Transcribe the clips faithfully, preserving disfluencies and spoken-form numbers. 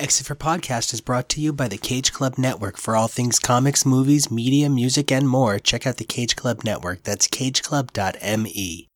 Exit for Podcast is brought to you by the Cage Club Network. For all things comics, movies, media, music, and more, check out the Cage Club Network. That's cage club dot me.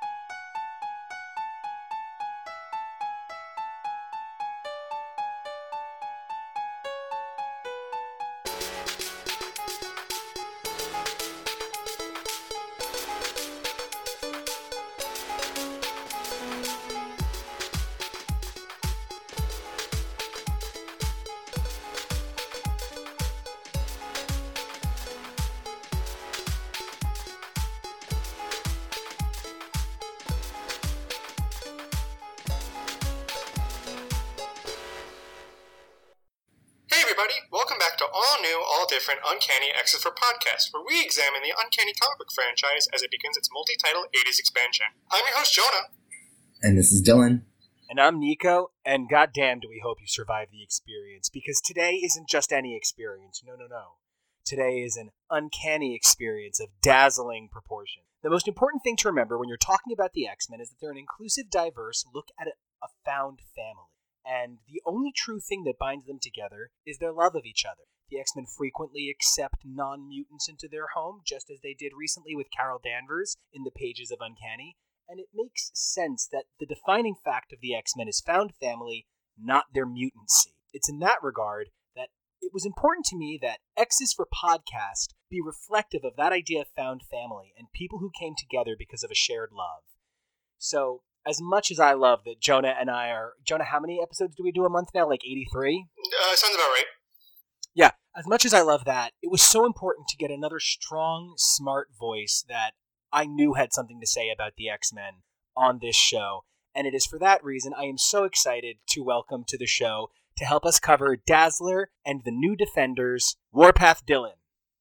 Uncanny Exit for Podcast, where we examine the Uncanny comic book franchise as it begins its multi-title eighties expansion. I'm your host, Jonah. And this is Dylan. And I'm Nico, and goddamn do we hope you survive the experience, because today isn't just any experience. No, no, no. Today is an uncanny experience of dazzling proportion. The most important thing to remember when you're talking about the X-Men is that they're an inclusive, diverse look at a, a found family. And the only true thing that binds them together is their love of each other. The X-Men frequently accept non-mutants into their home, just as they did recently with Carol Danvers in the pages of Uncanny, and it makes sense that the defining fact of the X-Men is found family, not their mutancy. It's in that regard that it was important to me that X's for Podcast be reflective of that idea of found family and people who came together because of a shared love. So, as much as I love that Jonah and I are... Jonah, how many episodes do we do a month now? Like eighty-three? Uh, sounds about right. Yeah, as much as I love that, it was so important to get another strong, smart voice that I knew had something to say about the X-Men on this show. And it is for that reason I am so excited to welcome to the show to help us cover Dazzler and the New Defenders, Warpath Dylan.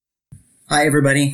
Hi, everybody.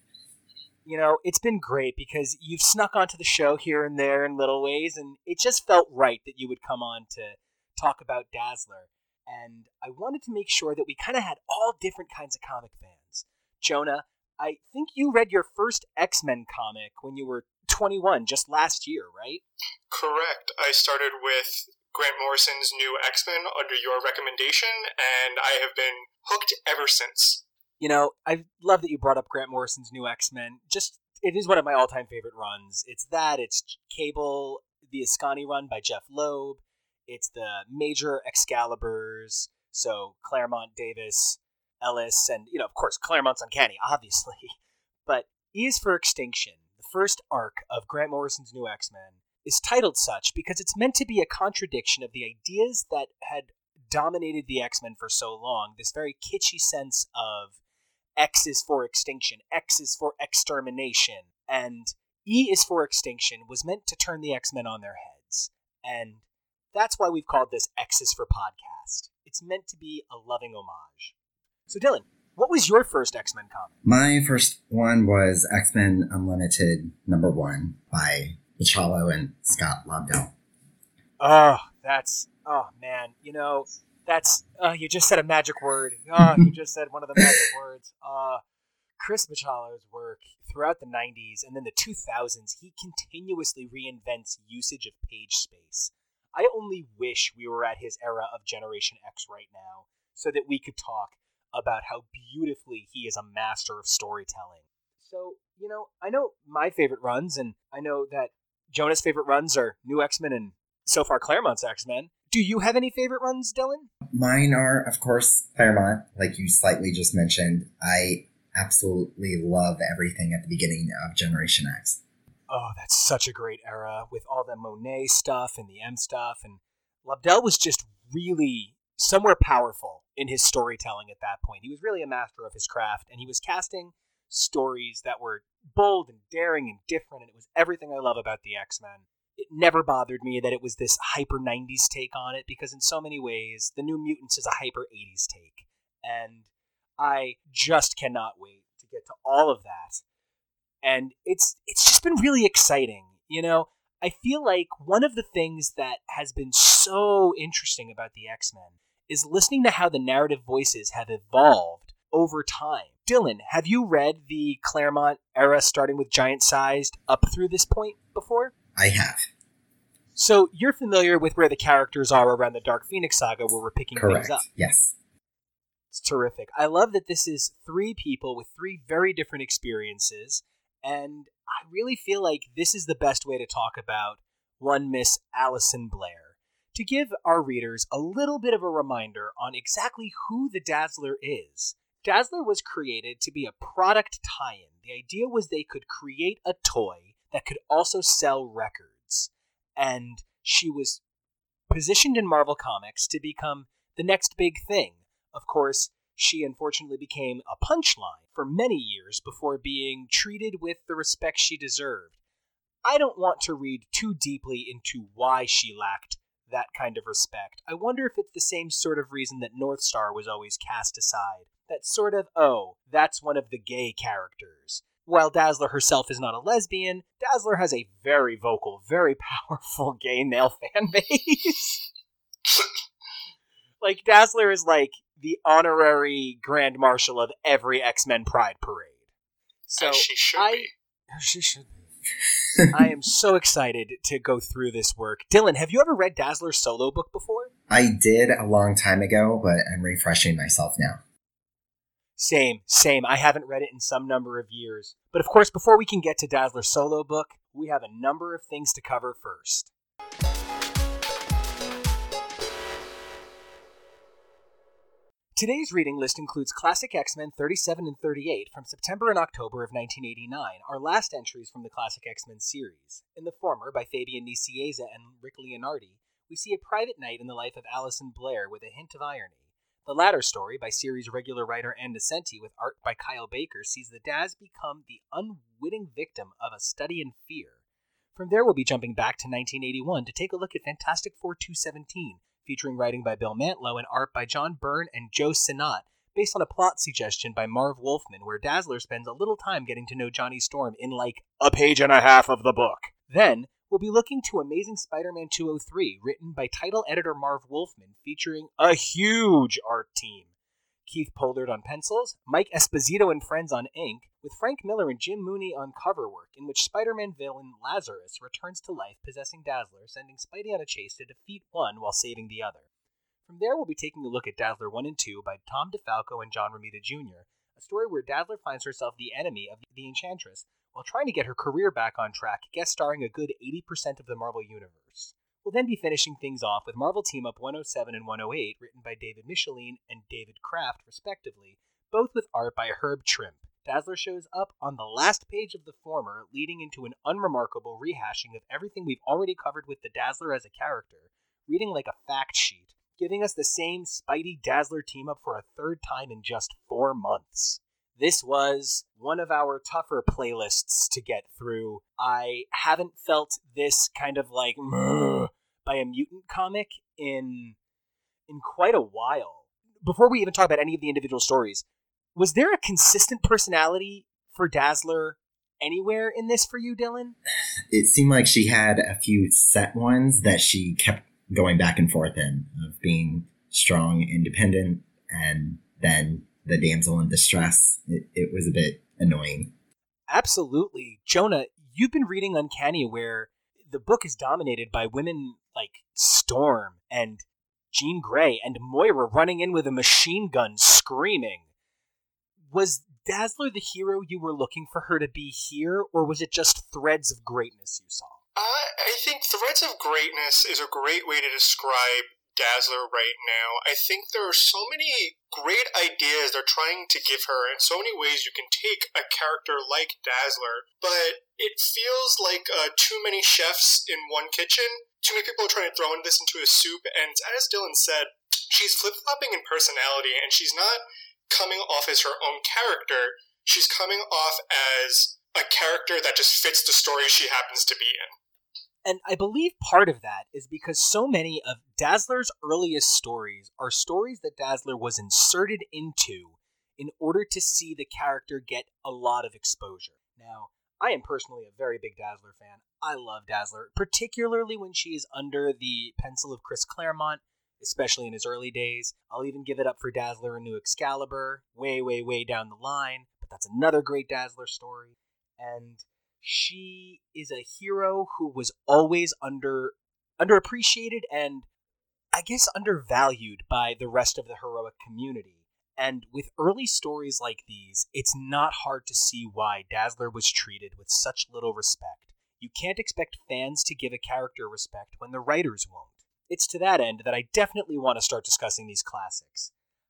You know, it's been great because you've snuck onto the show here and there in little ways, and it just felt right that you would come on to talk about Dazzler. And I wanted to make sure that we kind of had all different kinds of comic fans. Jonah, I think you read your first X-Men comic when you were twenty-one, just last year, right? Correct. I started with Grant Morrison's New X-Men under your recommendation, and I have been hooked ever since. You know, I love that you brought up Grant Morrison's New X-Men. Just, it is one of my all-time favorite runs. It's that, it's Cable, the Ascani run by Jeff Loeb. It's the major Excaliburs, so Claremont, Davis, Ellis, and, you know, of course, Claremont's Uncanny, obviously. But E is for Extinction, the first arc of Grant Morrison's New X-Men, is titled such because it's meant to be a contradiction of the ideas that had dominated the X-Men for so long, this very kitschy sense of X is for extinction, X is for extermination, and E is for Extinction was meant to turn the X-Men on their heads. And that's why we've called this X is for Podcast. It's meant to be a loving homage. So Dylan, what was your first X-Men comic? My first one was X-Men Unlimited number one by Bachalo and Scott Lobdell. Oh, that's, oh man, you know, that's, uh, you just said a magic word. Oh, you just said one of the magic words. Uh, Chris Bachalo's work throughout the nineties and then the two thousands, he continuously reinvents usage of page space. I only wish we were at his era of Generation X right now so that we could talk about how beautifully he is a master of storytelling. So, you know, I know my favorite runs, and I know that Jonah's favorite runs are New X-Men and so far Claremont's X-Men. Do you have any favorite runs, Dylan? Mine are, of course, Claremont, like you slightly just mentioned. I absolutely love everything at the beginning of Generation X. Oh, that's such a great era with all the Monet stuff and the M stuff. And Lobdell was just really somewhere powerful in his storytelling at that point. He was really a master of his craft, and he was casting stories that were bold and daring and different, and it was everything I love about the X-Men. It never bothered me that it was this hyper nineties take on it, because in so many ways, the New Mutants is a hyper eighties take. And I just cannot wait to get to all of that. And it's it's just been really exciting. You know, I feel like one of the things that has been so interesting about the X-Men is listening to how the narrative voices have evolved over time. Dylan, have you read the Claremont era starting with Giant Sized up through this point before? I have. So you're familiar with where the characters are around the Dark Phoenix saga where we're picking Correct. things up. Yes. It's terrific. I love that this is three people with three very different experiences, and I really feel like this is the best way to talk about one Miss Alison Blair. To give our readers a little bit of a reminder on exactly who the Dazzler is. Dazzler was created to be a product tie-in. The idea was they could create a toy that could also sell records. And she was positioned in Marvel Comics to become the next big thing. Of course, she unfortunately became a punchline for many years before being treated with the respect she deserved. I don't want to read too deeply into why she lacked that kind of respect. I wonder if it's the same sort of reason that Northstar was always cast aside. That sort of, oh, that's one of the gay characters. While Dazzler herself is not a lesbian, Dazzler has a very vocal, very powerful gay male fan base. Like, Dazzler is like the honorary Grand Marshal of every X-Men Pride Parade. So As she should I, be. She should be. I am so excited to go through this work. Dylan, have you ever read Dazzler's solo book before? I did a long time ago, but I'm refreshing myself now. Same, same. I haven't read it in some number of years. But of course, before we can get to Dazzler's solo book, we have a number of things to cover first. Today's reading list includes Classic X-Men thirty-seven and thirty-eight from September and October of nineteen eighty-nine, our last entries from the Classic X-Men series. In the former, by Fabian Nicieza and Rick Leonardi, we see a private night in the life of Alison Blair with a hint of irony. The latter story, by series regular writer Ann Nocenti with art by Kyle Baker, sees the Daz become the unwitting victim of a study in fear. From there, we'll be jumping back to nineteen eighty-one to take a look at Fantastic Four two seventeen, featuring writing by Bill Mantlo and art by John Byrne and Joe Sinnott, based on a plot suggestion by Marv Wolfman, where Dazzler spends a little time getting to know Johnny Storm in like a page and a half of the book. Then, we'll be looking to Amazing Spider-Man two oh three, written by title editor Marv Wolfman, featuring a huge art team. Keith Pollard on pencils, Mike Esposito and friends on ink, with Frank Miller and Jim Mooney on cover work, in which Spider-Man villain Lazarus returns to life possessing Dazzler, sending Spidey on a chase to defeat one while saving the other. From there, we'll be taking a look at Dazzler one and two by Tom DeFalco and John Romita Junior, a story where Dazzler finds herself the enemy of the Enchantress while trying to get her career back on track, guest starring a good eighty percent of the Marvel Universe. We'll then be finishing things off with Marvel Team Up one oh seven and one oh eight, written by David Micheline and David Kraft, respectively, both with art by Herb Trimp. Dazzler shows up on the last page of the former, leading into an unremarkable rehashing of everything we've already covered with the Dazzler as a character, reading like a fact sheet, giving us the same Spidey-Dazzler team-up for a third time in just four months. This was one of our tougher playlists to get through. I haven't felt this kind of like by a mutant comic in in quite a while. Before we even talk about any of the individual stories, was there a consistent personality for Dazzler anywhere in this for you, Dylan? It seemed like she had a few set ones that she kept going back and forth in, of being strong, independent, and then the damsel in distress. It, it was a bit annoying. Absolutely. Jonah, you've been reading Uncanny, where the book is dominated by women like Storm and Jean Grey and Moira running in with a machine gun screaming. Was Dazzler the hero you were looking for her to be here, or was it just threads of greatness you saw? Uh, I think Threads of Greatness is a great way to describe Dazzler right now. I think there are so many great ideas they're trying to give her, and so many ways you can take a character like Dazzler, but it feels like uh, too many chefs in one kitchen. Too many people are trying to throw this into a soup, and as Dylan said, she's flip-flopping in personality, and she's not coming off as her own character. She's coming off as a character that just fits the story she happens to be in. And I believe part of that is because so many of Dazzler's earliest stories are stories that Dazzler was inserted into in order to see the character get a lot of exposure. Now, I am personally a very big Dazzler fan. I love Dazzler, particularly when she is under the pencil of Chris Claremont, especially in his early days. I'll even give it up for Dazzler and New Excalibur, way, way, way down the line, but that's another great Dazzler story. And she is a hero who was always under underappreciated and, I guess, undervalued by the rest of the heroic community. And with early stories like these, it's not hard to see why Dazzler was treated with such little respect. You can't expect fans to give a character respect when the writers won't. It's to that end that I definitely want to start discussing these classics.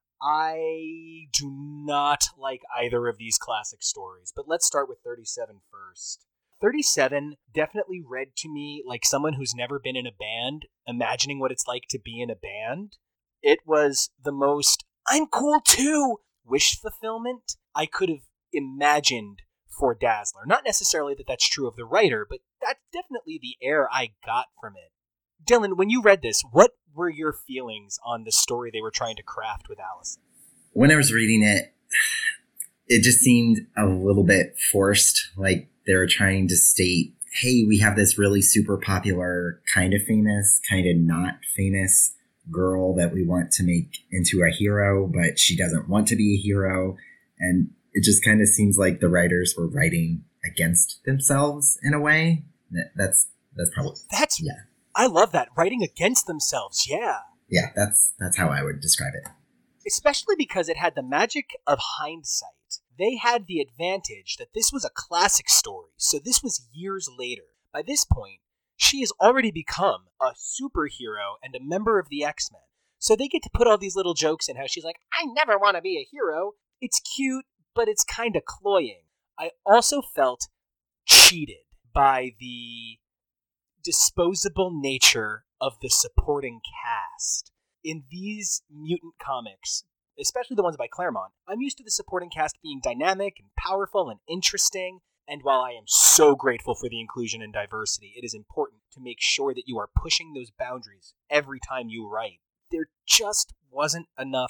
I do not like either of these classic stories, but let's start with thirty-seven first. thirty-seven definitely read to me like someone who's never been in a band, imagining what it's like to be in a band. It was the most I'm cool too wish fulfillment I could have imagined for Dazzler. Not necessarily that that's true of the writer, but that's definitely the air I got from it. Dylan, when you read this, what were your feelings on the story they were trying to craft with Allison? When I was reading it, it just seemed a little bit forced. Like they were trying to state, hey, we have this really super popular, kind of famous, kind of not famous girl that we want to make into a hero, but she doesn't want to be a hero. And it just kind of seems like the writers were writing against themselves in a way. That, that's that's probably that's yeah. I love that, writing against themselves. Yeah, yeah. That's that's how I would describe it. Especially because it had the magic of hindsight. They had the advantage that this was a classic story, so this was years later. By this point, she has already become a superhero and a member of the X-Men. So they get to put all these little jokes in how she's like, I never want to be a hero. It's cute, but it's kind of cloying. I also felt cheated by the disposable nature of the supporting cast. In these mutant comics, especially the ones by Claremont, I'm used to the supporting cast being dynamic and powerful and interesting. And while I am so grateful for the inclusion and diversity, it is important to make sure that you are pushing those boundaries every time you write. There just wasn't enough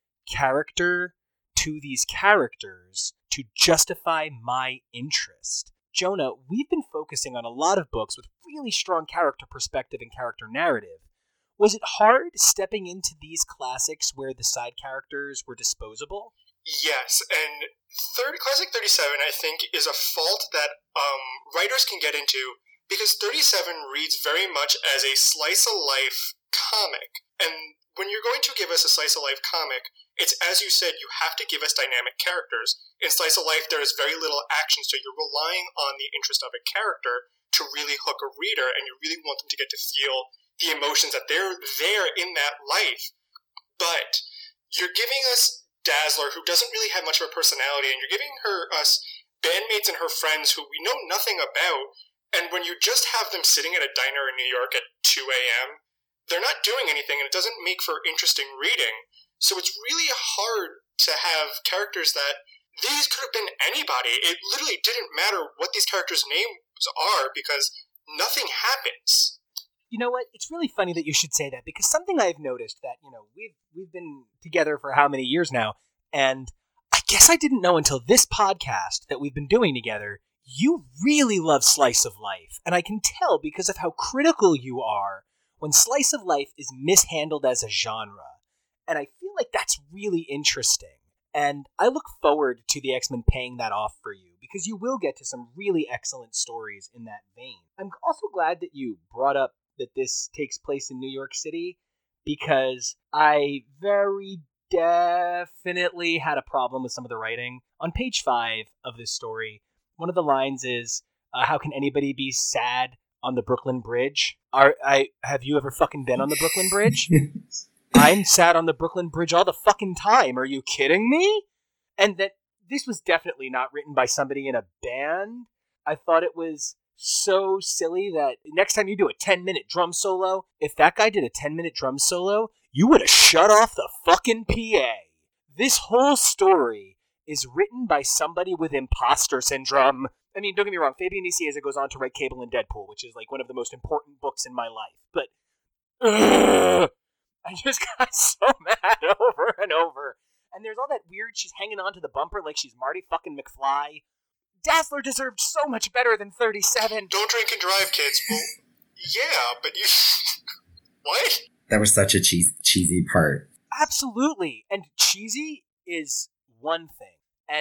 character to these characters to justify my interest. Jonah, we've been focusing on a lot of books with really strong character perspective and character narrative. Was it hard stepping into these classics where the side characters were disposable? Yes, and third, Classic thirty-seven, I think, is a fault that um, writers can get into because thirty-seven reads very much as a slice-of-life comic. And when you're going to give us a slice-of-life comic, it's, as you said, you have to give us dynamic characters. In slice-of-life, there is very little action, so you're relying on the interest of a character to really hook a reader, and you really want them to get to feel the emotions that they're there in that life. But you're giving us Dazzler, who doesn't really have much of a personality, and you're giving her us bandmates and her friends who we know nothing about, and when you just have them sitting at a diner in New York at two a.m., they're not doing anything, and it doesn't make for interesting reading. So it's really hard to have characters that these could have been anybody. It literally didn't matter what these characters' names are because nothing happens. You know what? It's really funny that you should say that because something I've noticed that, you know, we've we've been together for how many years now, and I guess I didn't know until this podcast that we've been doing together, you really love Slice of Life. And I can tell because of how critical you are when Slice of Life is mishandled as a genre. And I feel like that's really interesting. And I look forward to the X-Men paying that off for you because you will get to some really excellent stories in that vein. I'm also glad that you brought up that this takes place in New York City because I very definitely had a problem with some of the writing. On page five of this story, one of the lines is, uh, how can anybody be sad on the Brooklyn Bridge? Are I have you ever fucking been on the Brooklyn Bridge? I'm sad on the Brooklyn Bridge all the fucking time. Are you kidding me? And that this was definitely not written by somebody in a band. I thought it was so silly that next time you do a ten-minute drum solo, if that guy did a ten-minute drum solo, you would have shut off the fucking P A. This whole story is written by somebody with imposter syndrome. I mean, don't get me wrong, Fabian Nicieza goes on to write Cable and Deadpool, which is like one of the most important books in my life. But ugh, I just got so mad over and over. And there's all that weird, she's hanging on to the bumper like she's Marty fucking McFly. Dazzler deserved so much better than thirty-seven. Don't drink and drive, kids. Well, yeah, but you... What? That was such a cheese- cheesy part. Absolutely. And cheesy is one thing. And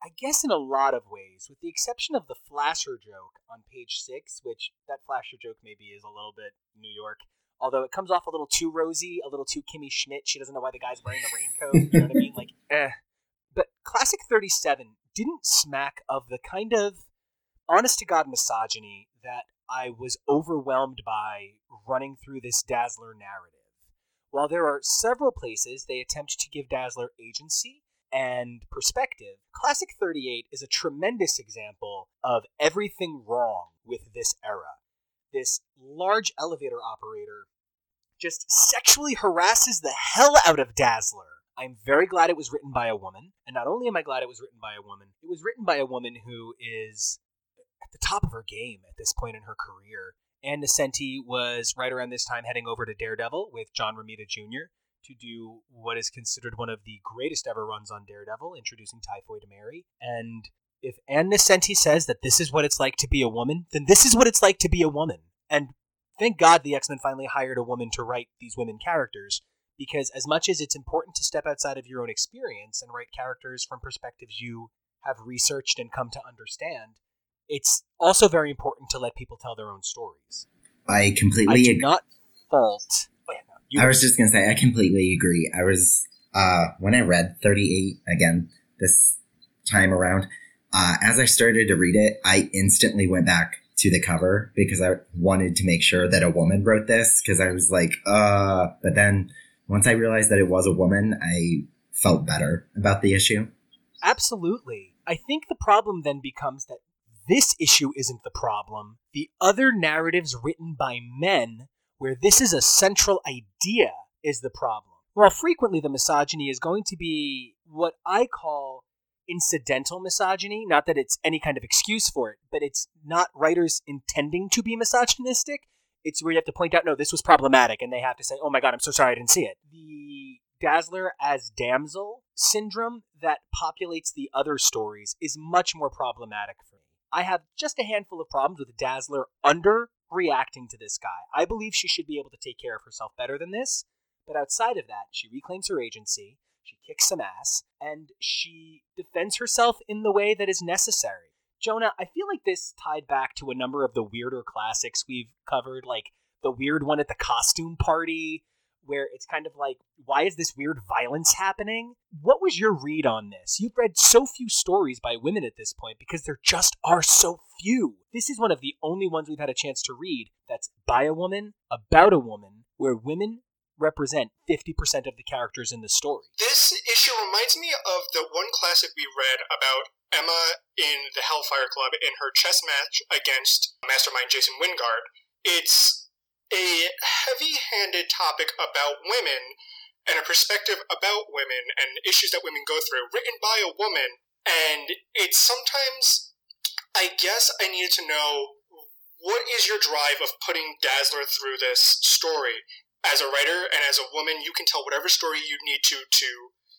I guess in a lot of ways, with the exception of the flasher joke on page six, which that flasher joke maybe is a little bit New York, although it comes off a little too rosy, a little too Kimmy Schmidt. She doesn't know why the guy's wearing the raincoat. You know what I mean? Like, eh. But Classic thirty-seven didn't smack of the kind of honest-to-God misogyny that I was overwhelmed by running through this Dazzler narrative. While there are several places they attempt to give Dazzler agency and perspective, Classic thirty-eight is a tremendous example of everything wrong with this era. This large elevator operator just sexually harasses the hell out of Dazzler. I'm very glad it was written by a woman, and not only am I glad it was written by a woman, it was written by a woman who is at the top of her game at this point in her career. Ann Nocenti was right around this time heading over to Daredevil with John Romita Junior to do what is considered one of the greatest ever runs on Daredevil, introducing Typhoid Mary. And if Ann Nocenti says that this is what it's like to be a woman, then this is what it's like to be a woman. And thank God the X-Men finally hired a woman to write these women characters, because as much as it's important to step outside of your own experience and write characters from perspectives you have researched and come to understand, it's also very important to let people tell their own stories. I completely I do ag- not fault... Oh, yeah, no, you I was just going to say, I completely agree. I was, uh, when I read thirty-eight again this time around, uh, as I started to read it, I instantly went back to the cover because I wanted to make sure that a woman wrote this, because I was like, uh, but then once I realized that it was a woman, I felt better about the issue. Absolutely. I think the problem then becomes that this issue isn't the problem. The other narratives written by men, where this is a central idea, is the problem. While frequently the misogyny is going to be what I call incidental misogyny, not that it's any kind of excuse for it, but it's not writers intending to be misogynistic. It's where you have to point out, no, this was problematic, and they have to say, oh my god, I'm so sorry I didn't see it. The Dazzler as damsel syndrome that populates the other stories is much more problematic for me. I have just a handful of problems with Dazzler underreacting to this guy. I believe she should be able to take care of herself better than this, but outside of that, she reclaims her agency, she kicks some ass, and she defends herself in the way that is necessary. Jonah, I feel like this tied back to a number of the weirder classics we've covered, like the weird one at the costume party, where it's kind of like, why is this weird violence happening? What was your read on this? You've read so few stories by women at this point because there just are so few. This is one of the only ones we've had a chance to read that's by a woman, about a woman, where women represent fifty percent of the characters in the story. This issue reminds me of the one classic we read about Emma in the Hellfire Club in her chess match against Mastermind Jason Wingard. It's a heavy-handed topic about women and a perspective about women and issues that women go through, written by a woman. And it's sometimes, I guess I needed to know, what is your drive of putting Dazzler through this story? As a writer and as a woman, you can tell whatever story you need to to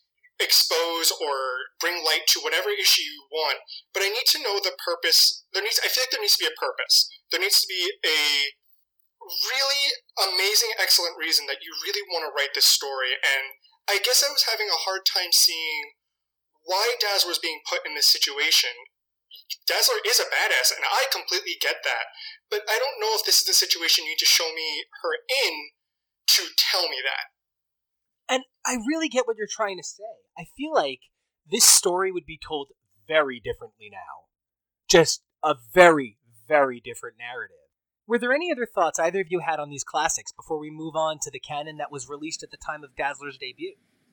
expose or bring light to whatever issue you want. But I need to know the purpose. There needs, I feel like there needs to be a purpose. There needs to be a really amazing, excellent reason that you really want to write this story. And I guess I was having a hard time seeing why Dazzler was being put in this situation. Dazzler is a badass, and I completely get that. But I don't know if this is the situation you need to show me her in to tell me that. And I really get what you're trying to say. I feel like this story would be told very differently now. Just a very, very different narrative. Were there any other thoughts either of you had on these classics before we move on to the canon that was released at the time of Dazzler's debut?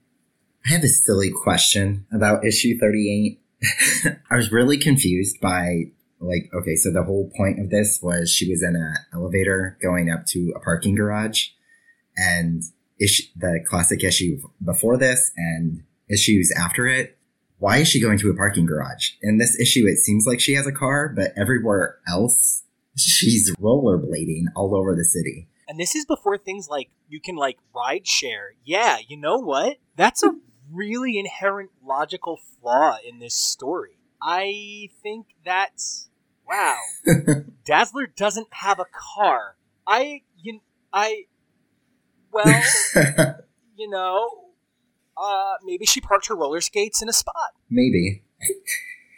I have a silly question about issue thirty-eight. I was really confused by, like, okay, so the whole point of this was she was in an elevator going up to a parking garage, and issue, the classic issue before this and issues after it, why is she going to a parking garage? In this issue, it seems like she has a car, but everywhere else, she's rollerblading all over the city. And this is before things like, you can, like, ride share. Yeah, you know what? That's a really inherent logical flaw in this story. I think that's... Wow. Dazzler doesn't have a car. I... You, I... Well, you know, uh, maybe she parked her roller skates in a spot. Maybe.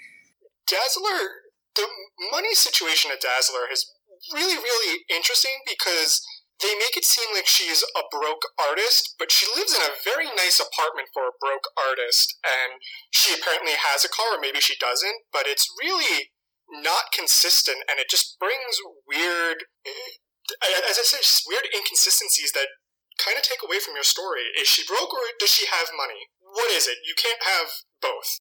Dazzler, the money situation at Dazzler is really, really interesting because they make it seem like she's a broke artist, but she lives in a very nice apartment for a broke artist, and she apparently has a car, or maybe she doesn't, but it's really not consistent, and it just brings weird, as I said, just weird inconsistencies that kind of take away from your story. Is she broke, or does she have money? What is it? You can't have both.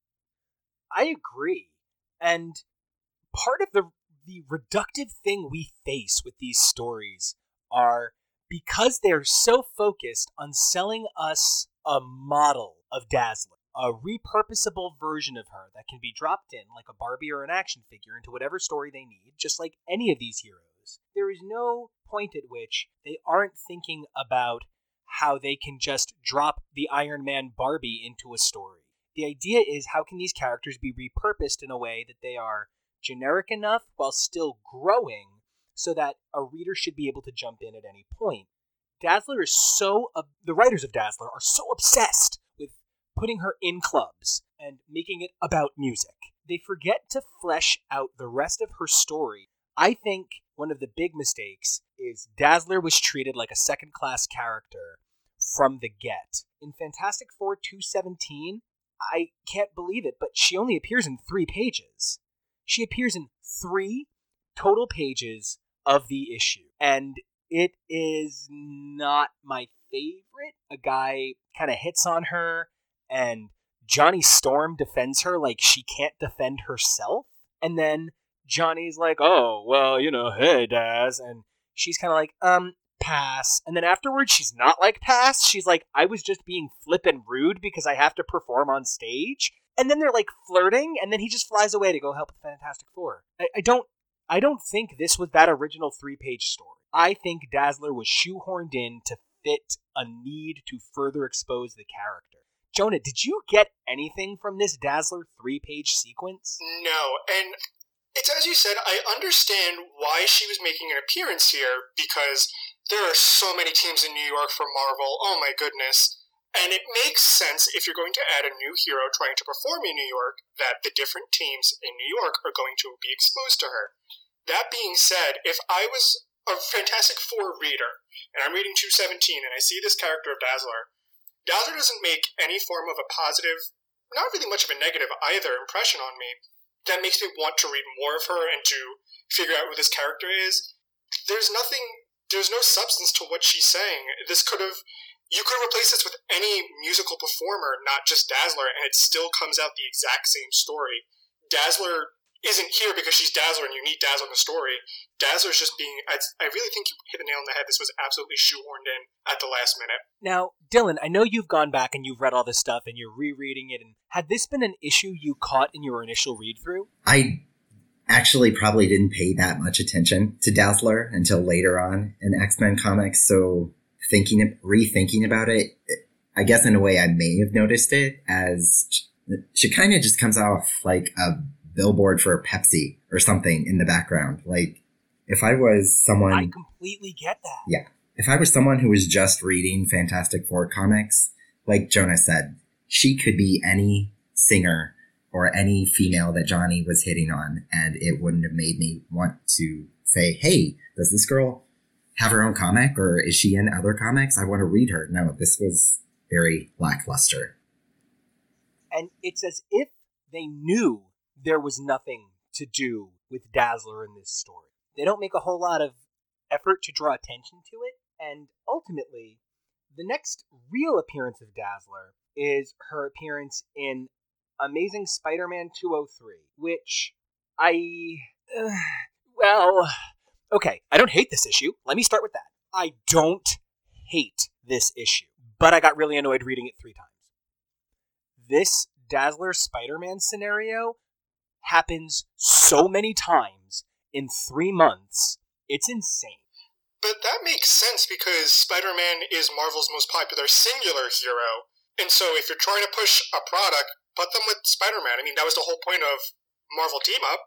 I agree, and part of the the reductive thing we face with these stories are because they're so focused on selling us a model of Dazzler, a repurposable version of her that can be dropped in like a Barbie or an action figure into whatever story they need, just like any of these heroes. There is no point at which they aren't thinking about how they can just drop the Iron Man Barbie into a story. The idea is, how can these characters be repurposed in a way that they are generic enough while still growing, so that a reader should be able to jump in at any point. Dazzler is so... Uh, the writers of Dazzler are so obsessed with putting her in clubs and making it about music. They forget to flesh out the rest of her story. I think one of the big mistakes is Dazzler was treated like a second-class character from the get. In Fantastic Four two seventeen, I can't believe it, but she only appears in three pages. She appears in three total pages of the issue, and it is not my favorite. A guy kind of hits on her, and Johnny Storm defends her like she can't defend herself, and then Johnny's like, oh, well, you know, hey, Daz, and she's kind of like, um, pass, and then afterwards she's not like pass, she's like, I was just being flippin' rude because I have to perform on stage, and then they're like flirting, and then he just flies away to go help with Fantastic Four. I, I don't I don't think this was that original three-page story. I think Dazzler was shoehorned in to fit a need to further expose the character. Jonah, did you get anything from this Dazzler three-page sequence? No, and it's as you said, I understand why she was making an appearance here, because there are so many teams in New York for Marvel, oh my goodness. And it makes sense, if you're going to add a new hero trying to perform in New York, that the different teams in New York are going to be exposed to her. That being said, if I was a Fantastic Four reader, and I'm reading two seventeen, and I see this character of Dazzler, Dazzler doesn't make any form of a positive, not really much of a negative either, impression on me that makes me want to read more of her and to figure out who this character is. There's nothing, there's no substance to what she's saying. This could have, you could have replaced this with any musical performer, not just Dazzler, and it still comes out the exact same story. Dazzler isn't here because she's Dazzler and you need Dazzler in the story. Dazzler's just being... I, I really think you hit the nail on the head. This was absolutely shoehorned in at the last minute. Now, Dylan, I know you've gone back and you've read all this stuff and you're rereading it. And had this been an issue you caught in your initial read-through? I actually probably didn't pay that much attention to Dazzler until later on in X-Men comics. So thinking, rethinking about it, I guess in a way I may have noticed it, as she kind of just comes off like a billboard for Pepsi or something in the background. Like, if I was someone... I completely get that. Yeah. If I was someone who was just reading Fantastic Four comics, like Jonah said, she could be any singer or any female that Johnny was hitting on, and it wouldn't have made me want to say, hey, does this girl have her own comic, or is she in other comics? I want to read her. No, this was very lackluster. And it's as if they knew there was nothing to do with Dazzler in this story. They don't make a whole lot of effort to draw attention to it, and ultimately, the next real appearance of Dazzler is her appearance in Amazing Spider-Man two oh three, which I... Uh, well, okay, I don't hate this issue. Let me start with that. I don't hate this issue, but I got really annoyed reading it three times. This Dazzler Spider-Man scenario happens so many times in three months, it's insane. But that makes sense because Spider-Man is Marvel's most popular singular hero. And so if you're trying to push a product, put them with Spider-Man. I mean, that was the whole point of Marvel Team Up.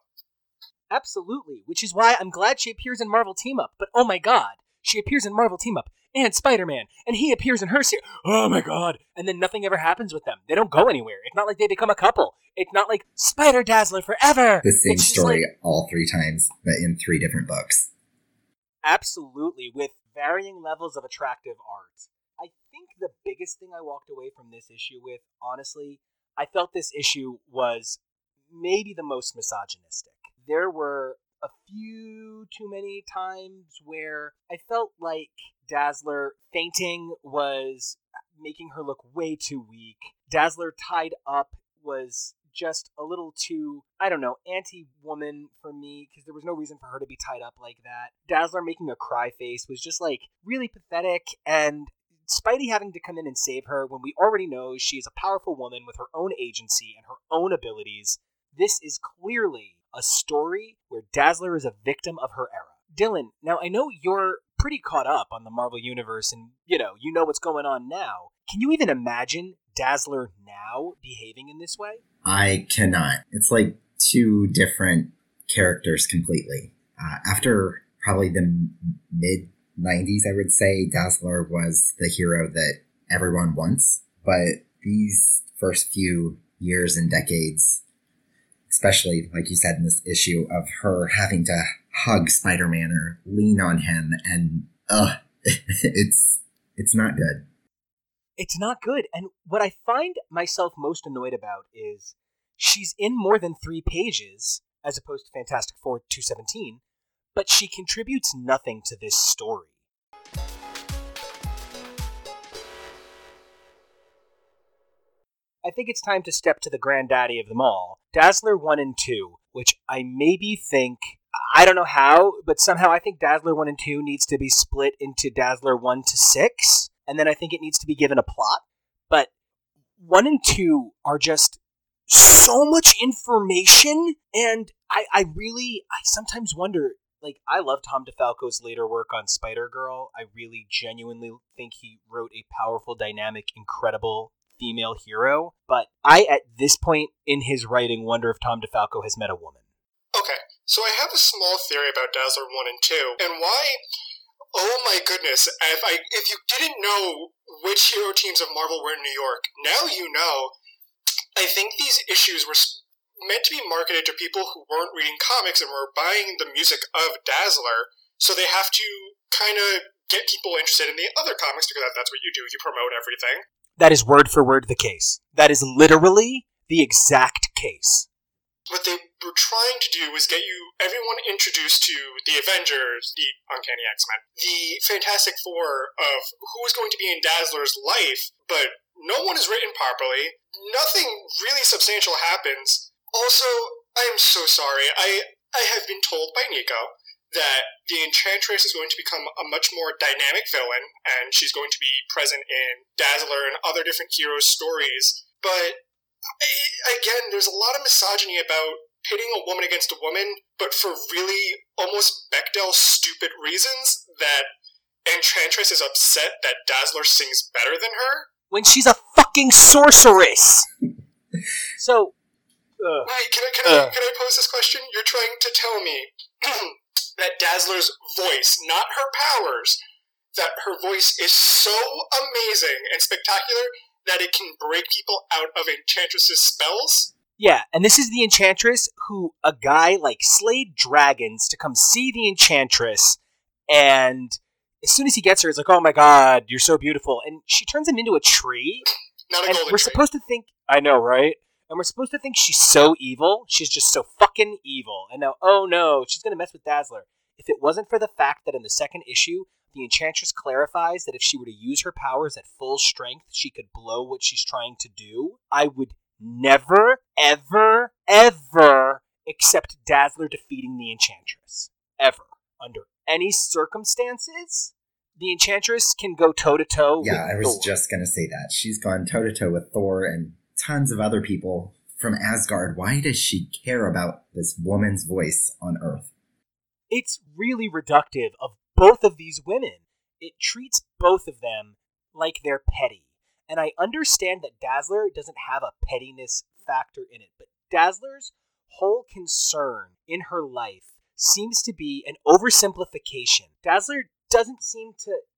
Absolutely, which is why I'm glad she appears in Marvel Team Up. But oh my god, she appears in Marvel Team Up and Spider-Man, and he appears in her series. Oh my god. And then nothing ever happens with them. They don't go anywhere. It's not like they become a couple. It's not like Spider-Dazzler forever. The same It's just story like- all three times, but in three different books. Absolutely, with varying levels of attractive art. I think the biggest thing I walked away from this issue with, honestly, I felt this issue was maybe the most misogynistic. There were a few too many times where I felt like Dazzler fainting was making her look way too weak. Dazzler tied up was just a little too, I don't know, anti-woman for me, because there was no reason for her to be tied up like that. Dazzler making a cry face was just, like, really pathetic, and Spidey having to come in and save her when we already know she is a powerful woman with her own agency and her own abilities. This is clearly a story where Dazzler is a victim of her era. Dylan, now I know you're pretty caught up on the Marvel Universe and, you know, you know what's going on now. Can you even imagine Dazzler now behaving in this way? I cannot. It's like two different characters completely. Uh, after probably the mid nineties, I would say, Dazzler was the hero that everyone wants. But these first few years and decades, especially, like you said in this issue, of her having to hug Spider-Man or lean on him, and ugh, it's it's not good. It's not good. And what I find myself most annoyed about is she's in more than three pages, as opposed to Fantastic Four two seventeen, but she contributes nothing to this story. I think it's time to step to the granddaddy of them all, Dazzler one and two, which I maybe think, I don't know how, but somehow I think Dazzler one and two needs to be split into Dazzler one to six, and then I think it needs to be given a plot. But one and two are just so much information, and I, I really, I sometimes wonder, like, I love Tom DeFalco's later work on Spider-Girl. I really genuinely think he wrote a powerful, dynamic, incredible female hero, but I, at this point in his writing, wonder if Tom DeFalco has met a woman. Okay, so I have a small theory about Dazzler one and two, and why, oh my goodness, if I if you didn't know which hero teams of Marvel were in New York, now you know. I think these issues were meant to be marketed to people who weren't reading comics and were buying the music of Dazzler, so they have to kind of get people interested in the other comics, because that's what you do, you promote everything. That is word for word the case. That is literally the exact case. What they were trying to do was get you, everyone introduced to the Avengers, the Uncanny X-Men, the Fantastic Four of who is going to be in Dazzler's life, but no one is written properly. Nothing really substantial happens. Also, I am so sorry. I, I have been told by Nico that the Enchantress is going to become a much more dynamic villain, and she's going to be present in Dazzler and other different heroes' stories. But, again, there's a lot of misogyny about pitting a woman against a woman, but for really almost Bechdel stupid reasons, that Enchantress is upset that Dazzler sings better than her. When she's a fucking sorceress! So, uh, Wait, can I, can, uh, I, can I pose this question? You're trying to tell me that Dazzler's voice, not her powers, that her voice is so amazing and spectacular that it can break people out of Enchantress's spells? yeah, and this is the Enchantress who a guy, like, slayed dragons to come see the Enchantress, and as soon as he gets her, it's like, oh my god, you're so beautiful, and she turns him into a tree, Not a and golden we're tree. supposed to think, I know, right? And we're supposed to think she's so evil. She's just so fucking evil. And now, oh no, she's going to mess with Dazzler. If it wasn't for the fact that in the second issue, the Enchantress clarifies that if she were to use her powers at full strength, she could blow what she's trying to do, I would never, ever, ever accept Dazzler defeating the Enchantress. Ever. Under any circumstances, the Enchantress can go toe-to-toe Yeah, with I was Thor. just going to say that. She's gone toe-to-toe with Thor and tons of other people from Asgard. Why does she care about this woman's voice on Earth? It's really reductive of both of these women. It treats both of them like they're petty. And I understand that Dazzler doesn't have a pettiness factor in it, but Dazzler's whole concern in her life seems to be an oversimplification. Dazzler doesn't seem to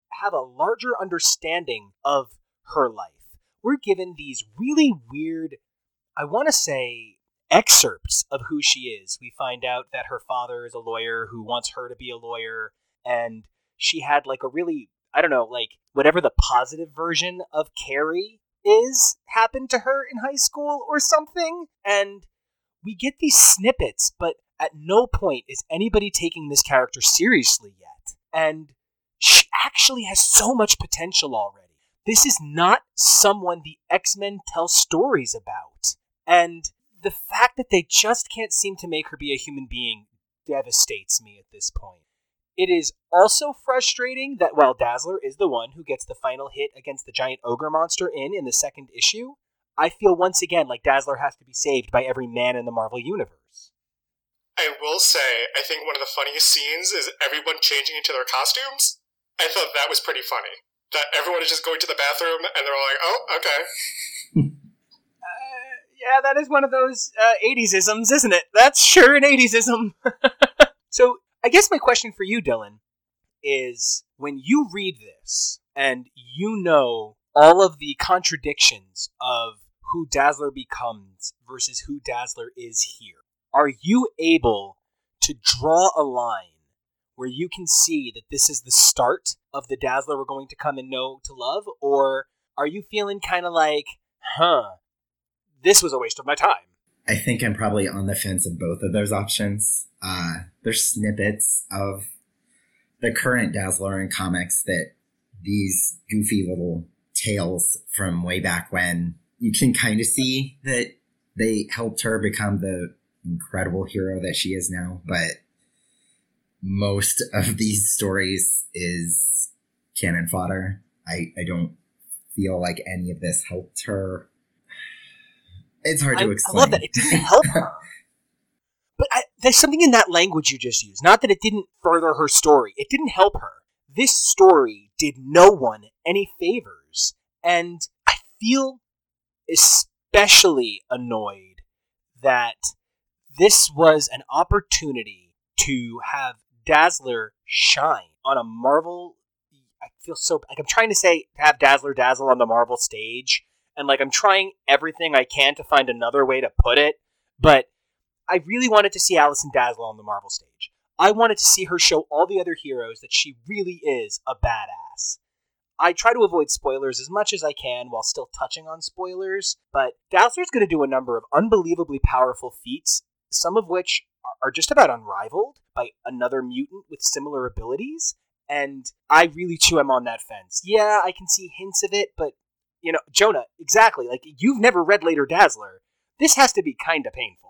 have a larger understanding of her life. We're given these really weird, I want to say, excerpts of who she is. We find out that her father is a lawyer who wants her to be a lawyer, and she had like a really, I don't know, like whatever the positive version of Carrie is happened to her in high school or something. And we get these snippets, but at no point is anybody taking this character seriously yet. And she actually has so much potential already. This is not someone the X-Men tell stories about. And the fact that they just can't seem to make her be a human being devastates me at this point. It is also frustrating that while Dazzler is the one who gets the final hit against the giant ogre monster in in the second issue, I feel once again like Dazzler has to be saved by every man in the Marvel Universe. I will say, I think one of the funniest scenes is everyone changing into their costumes. I thought that was pretty funny. That everyone is just going to the bathroom and they're all like, oh, okay. uh, yeah, that is one of those uh, eighties-isms, isn't it? That's sure an eighties-ism. So, I guess my question for you, Dylan, is when you read this and you know all of the contradictions of who Dazzler becomes versus who Dazzler is here, are you able to draw a line where you can see that this is the start of the Dazzler we're going to come and know to love? Or are you feeling kind of like, huh, this was a waste of my time? I think I'm probably on the fence of both of those options. Uh, there's snippets of the current Dazzler in comics that these goofy little tales from way back when, you can kind of see that they helped her become the incredible hero that she is now. But most of these stories is cannon fodder. I, I don't feel like any of this helped her. It's hard I, to explain. I love that. It didn't help her. But I, there's something in that language you just used. Not that it didn't further her story. It didn't help her. This story did no one any favors. And I feel especially annoyed that this was an opportunity to have Dazzler shine on a Marvel. I feel so like I'm trying to say have Dazzler dazzle on the Marvel stage. And like I'm trying everything I can to find another way to put it. But I really wanted to see Allison dazzle on the Marvel stage. I wanted to see her show all the other heroes that she really is a badass. I try to avoid spoilers as much as I can while still touching on spoilers, but Dazzler's going to do a number of unbelievably powerful feats, some of which are just about unrivaled by another mutant with similar abilities, and I really too am on that fence. Yeah, I can see hints of it, but, you know, Jonah, exactly, like, you've never read later Dazzler. This has to be kind of painful.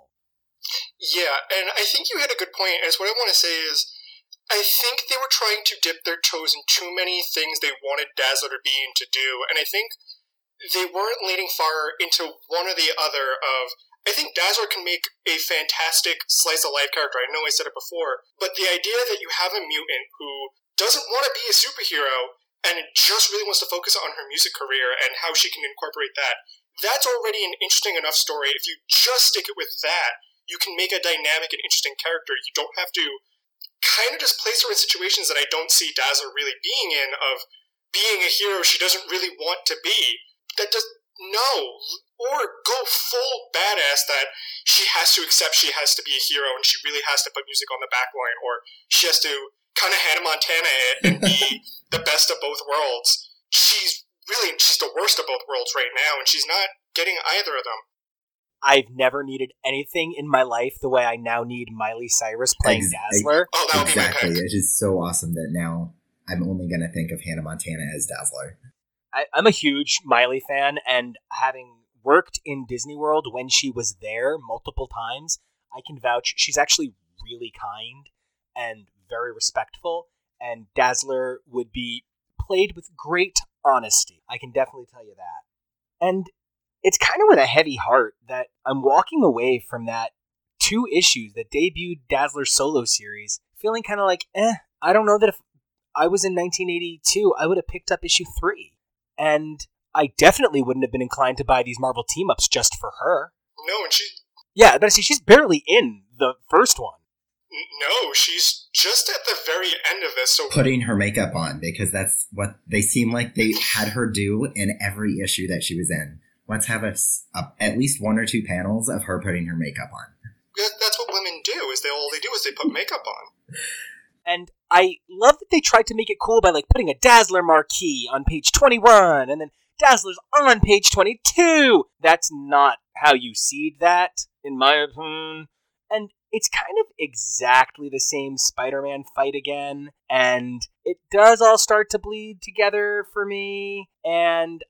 Yeah, and I think you had a good point, as what I want to say is, I think they were trying to dip their toes in too many things they wanted Dazzler to be and to do, and I think they weren't leaning far into one or the other of, I think Dazzler can make a fantastic slice-of-life character, I know I said it before, but the idea that you have a mutant who doesn't want to be a superhero and just really wants to focus on her music career and how she can incorporate that, that's already an interesting enough story. If you just stick it with that, you can make a dynamic and interesting character. You don't have to kind of just place her in situations that I don't see Dazzler really being in, of being a hero she doesn't really want to be. That does no. Or go full badass that she has to accept she has to be a hero and she really has to put music on the back line, or she has to kind of Hannah Montana it and be the best of both worlds. She's really, she's the worst of both worlds right now, and she's not getting either of them. I've never needed anything in my life the way I now need Miley Cyrus playing Ex- Dazzler. Oh, that would exactly. be my pick. It is so awesome that now I'm only going to think of Hannah Montana as Dazzler. I, I'm a huge Miley fan, and having worked in Disney World when she was there multiple times, I can vouch she's actually really kind and very respectful, and Dazzler would be played with great honesty. I can definitely tell you that. And it's kind of with a heavy heart that I'm walking away from that two issues that debuted Dazzler's solo series, feeling kind of like, eh, I don't know that if I was in nineteen eighty-two, I would have picked up issue three. And I definitely wouldn't have been inclined to buy these Marvel team-ups just for her. No, and she... Yeah, but see, she's barely in the first one. No, she's just at the very end of this. So putting her makeup on, because that's what they seem like they had her do in every issue that she was in. Let's have a, a, at least one or two panels of her putting her makeup on. That's what women do. Is they all they do is they put makeup on. And I love that they tried to make it cool by like putting a Dazzler marquee on page twenty-one, and then Dazzler's on page twenty-two. That's not how you seed that, in my opinion. And it's kind of exactly the same Spider-Man fight again, and it does all start to bleed together for me, and,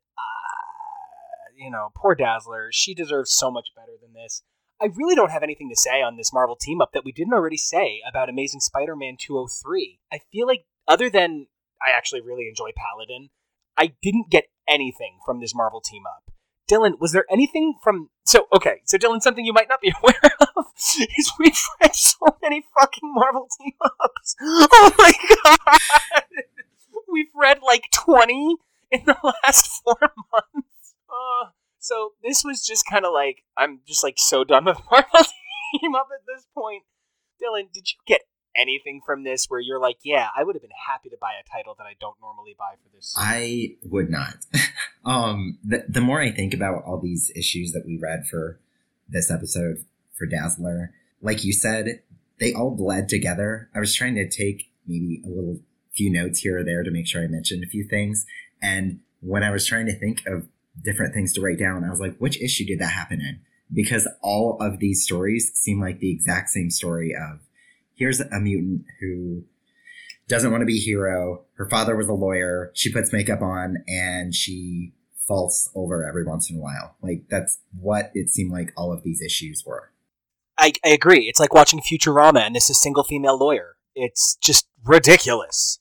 uh, you know, poor Dazzler, she deserves so much better than this. I really don't have anything to say on this Marvel team-up that we didn't already say about Amazing Spider-Man two oh three. I feel like, other than I actually really enjoy Paladin, I didn't get anything from this Marvel team-up. Dylan, was there anything from... So, okay, so Dylan, something you might not be aware of is we've read so many fucking Marvel team-ups. Oh my god! We've read like twenty in the last four months. Uh, so this was just kind of like, I'm just like so done with Marvel team-up at this point. Dylan, did you get anything from this where you're like, yeah, I would have been happy to buy a title that I don't normally buy for this? I would not. um, the, the more I think about all these issues that we read for this episode for Dazzler, like you said, they all bled together. I was trying to take maybe a little few notes here or there to make sure I mentioned a few things. And when I was trying to think of different things to write down, I was like, which issue did that happen in? Because all of these stories seem like the exact same story of, here's a mutant who doesn't want to be a hero. Her father was a lawyer. She puts makeup on and she falls over every once in a while. Like, that's what it seemed like all of these issues were. I, I agree. It's like watching Futurama and this is a single female lawyer. It's just ridiculous.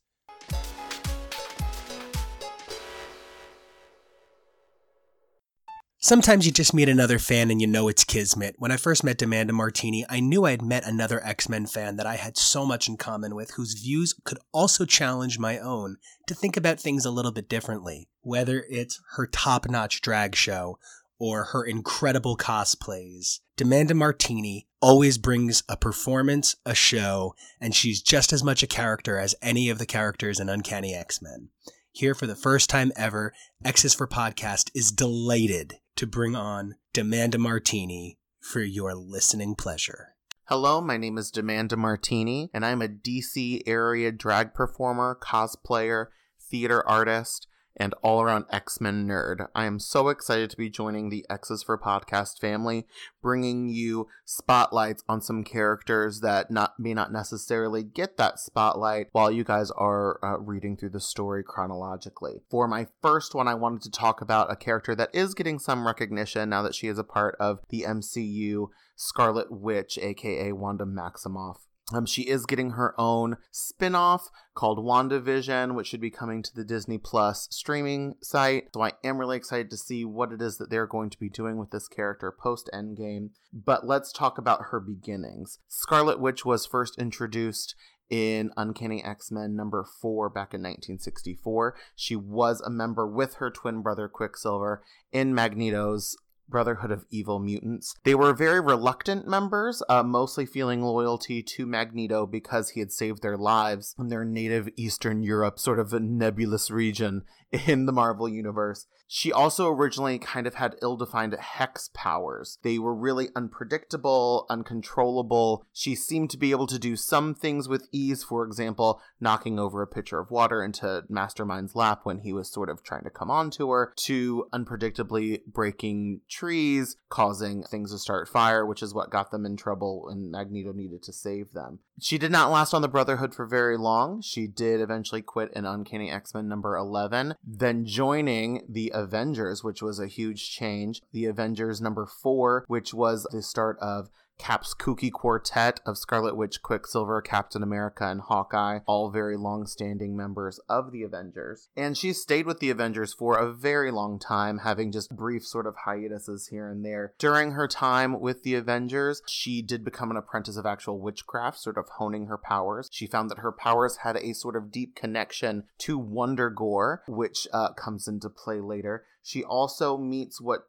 Sometimes you just meet another fan and you know it's kismet. When I first met Demanda Martini, I knew I'd met another X-Men fan that I had so much in common with, whose views could also challenge my own to think about things a little bit differently. Whether it's her top-notch drag show or her incredible cosplays, Demanda Martini always brings a performance, a show, and she's just as much a character as any of the characters in Uncanny X-Men. Here for the first time ever, X's for Podcast is delighted to bring on Demanda Martini for your listening pleasure. Hello, my name is Demanda Martini, and I'm a D C area drag performer, cosplayer, theater artist, and all-around X-Men nerd. I am so excited to be joining the X's for Podcast family, bringing you spotlights on some characters that not may not necessarily get that spotlight while you guys are uh, reading through the story chronologically. For my first one, I wanted to talk about a character that is getting some recognition now that she is a part of the M C U, Scarlet Witch, aka Wanda Maximoff. Um, she is getting her own spin-off called WandaVision, which should be coming to the Disney Plus streaming site. So I am really excited to see what it is that they're going to be doing with this character post-Endgame. But let's talk about her beginnings. Scarlet Witch was first introduced in Uncanny X-Men number four back in nineteen sixty-four. She was a member with her twin brother Quicksilver in Magneto's Brotherhood of Evil Mutants. They were very reluctant members, uh, mostly feeling loyalty to Magneto because he had saved their lives in their native Eastern Europe, sort of a nebulous region in the Marvel Universe. She also originally kind of had ill-defined hex powers. They were really unpredictable, uncontrollable. She seemed to be able to do some things with ease, for example, knocking over a pitcher of water into Mastermind's lap when he was sort of trying to come onto her, to unpredictably breaking trees, causing things to start fire, which is what got them in trouble when Magneto needed to save them. She did not last on the Brotherhood for very long. She did eventually quit in Uncanny X-Men number eleven, then joining the Avengers, which was a huge change. The Avengers number four, which was the start of Cap's kooky quartet of Scarlet Witch, Quicksilver, Captain America, and Hawkeye, all very long-standing members of the Avengers. And she stayed with the Avengers for a very long time, having just brief sort of hiatuses here and there. During her time with the Avengers, she did become an apprentice of actual witchcraft, sort of honing her powers. She found that her powers had a sort of deep connection to Wonder Gore, which uh, comes into play later. She also meets what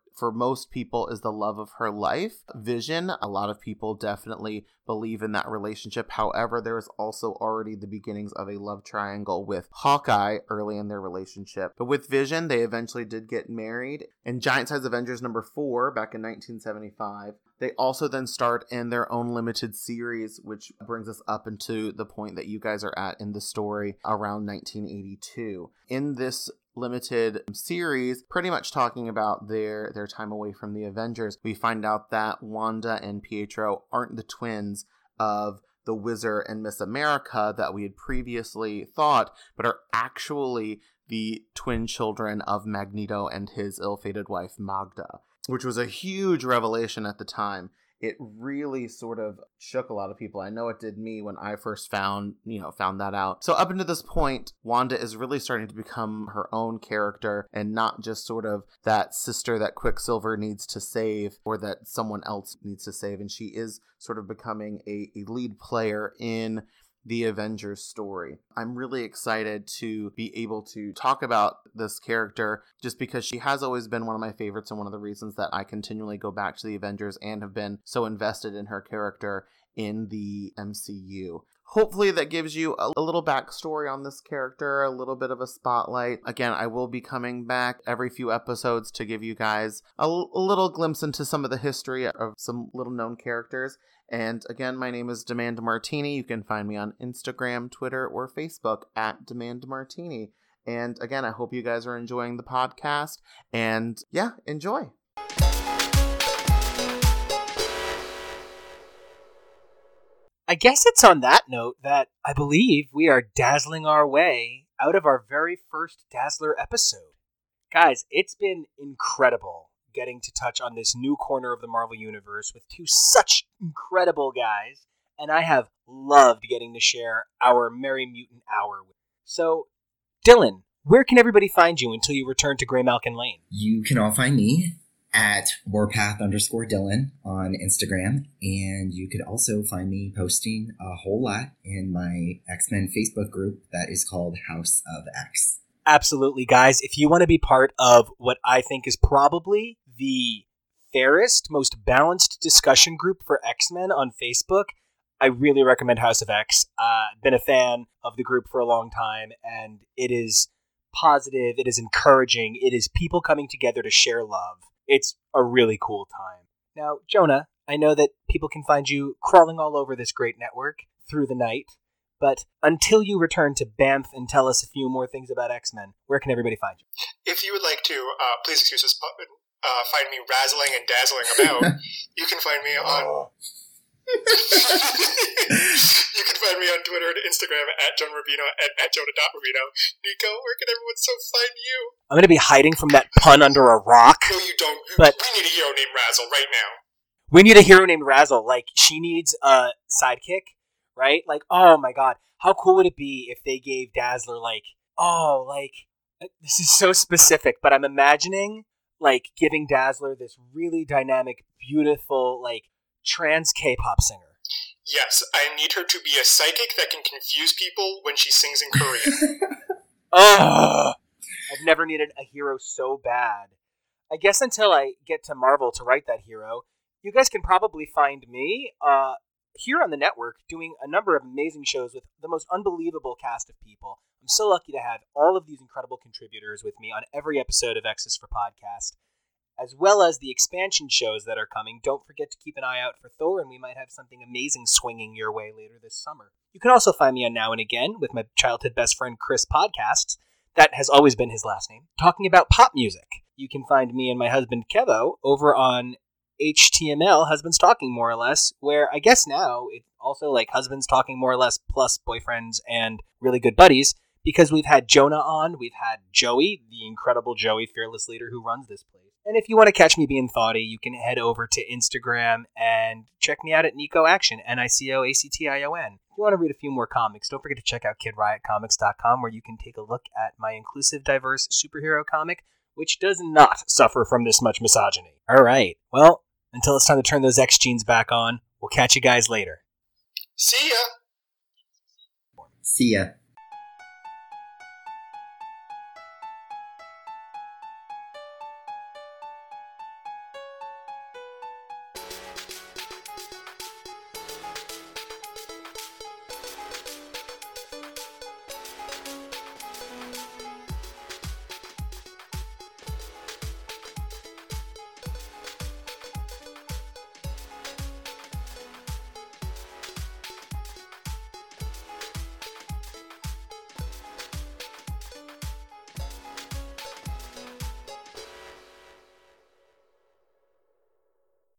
for most people is the love of her life. Vision, a lot of people definitely believe in that relationship. However, there is also already the beginnings of a love triangle with Hawkeye early in their relationship. But with Vision, they eventually did get married. In Giant Size Avengers number four, back in nineteen seventy-five, they also then start in their own limited series, which brings us up into the point that you guys are at in the story around nineteen eighty-two. In this limited series, pretty much talking about their their time away from the Avengers, we find out that Wanda and Pietro aren't the twins of the Wizard and Miss America that we had previously thought, but are actually the twin children of Magneto and his ill-fated wife Magda, which was a huge revelation at the time. It really sort of shook a lot of people. I know it did me when I first found, you know, found that out. So up until this point, Wanda is really starting to become her own character and not just sort of that sister that Quicksilver needs to save or that someone else needs to save. And she is sort of becoming a, a lead player in the Avengers story. I'm really excited to be able to talk about this character just because she has always been one of my favorites and one of the reasons that I continually go back to the Avengers and have been so invested in her character in the M C U. Hopefully that gives you a, a little backstory on this character, a little bit of a spotlight. Again, I will be coming back every few episodes to give you guys a, l- a little glimpse into some of the history of some little known characters. And again, my name is Demand Martini. You can find me on Instagram, Twitter, or Facebook at Demand Martini. And again, I hope you guys are enjoying the podcast. And yeah, enjoy. I guess it's on that note that I believe we are dazzling our way out of our very first Dazzler episode. Guys, it's been incredible getting to touch on this new corner of the Marvel Universe with two such incredible guys, and I have loved getting to share our Merry Mutant Hour with. So, Dylan, where can everybody find you until you return to Graymalkin Lane? You can all find me at Warpath underscore Dylan on Instagram, and you could also find me posting a whole lot in my X-Men Facebook group that is called House of X. Absolutely, guys. If you want to be part of what I think is probably the fairest, most balanced discussion group for X-Men on Facebook, I really recommend House of X. I've uh, been a fan of the group for a long time, and it is positive, it is encouraging, it is people coming together to share love. It's a really cool time. Now, Jonah, I know that people can find you crawling all over this great network through the night, but until you return to Banff and tell us a few more things about X-Men, where can everybody find you? If you would like to, uh, please excuse us, uh, find me razzling and dazzling about, you can find me on... You can find me on Twitter and Instagram at John Rubino and at Jonah.Rubino. Nico, where can everyone so find you? I'm going to be hiding from that pun under a rock. No, you don't. But we need a hero named Razzle right now. We need a hero named Razzle. Like, she needs a sidekick, right? Like, oh my god. How cool would it be if they gave Dazzler, like, oh, like, this is so specific, but I'm imagining, like, giving Dazzler this really dynamic, beautiful, like, trans K-pop singer. Yes, I need her to be a psychic that can confuse people when she sings in Korean. Ugh! I've never needed a hero so bad. I guess until I get to Marvel to write that hero, you guys can probably find me uh, here on the network doing a number of amazing shows with the most unbelievable cast of people. I'm so lucky to have all of these incredible contributors with me on every episode of X's for Podcast, as well as the expansion shows that are coming. Don't forget to keep an eye out for Thor, and we might have something amazing swinging your way later this summer. You can also find me on Now and Again with my childhood best friend Chris Podcasts. That has always been his last name. Talking about pop music. You can find me and my husband Kevo over on H T M L, Husbands Talking More or Less, where I guess now it's also like Husbands Talking More or Less plus boyfriends and really good buddies, because we've had Jonah on, we've had Joey, the incredible Joey, fearless leader who runs this place. And if you want to catch me being thoughty, you can head over to Instagram and check me out at Nico Action, N I C O A C T I O N. If you want to read a few more comics, don't forget to check out Kid Riot Comics dot com, where you can take a look at my inclusive, diverse superhero comic, which does not suffer from this much misogyny. All right. Well, until it's time to turn those X genes back on, we'll catch you guys later. See ya! See ya.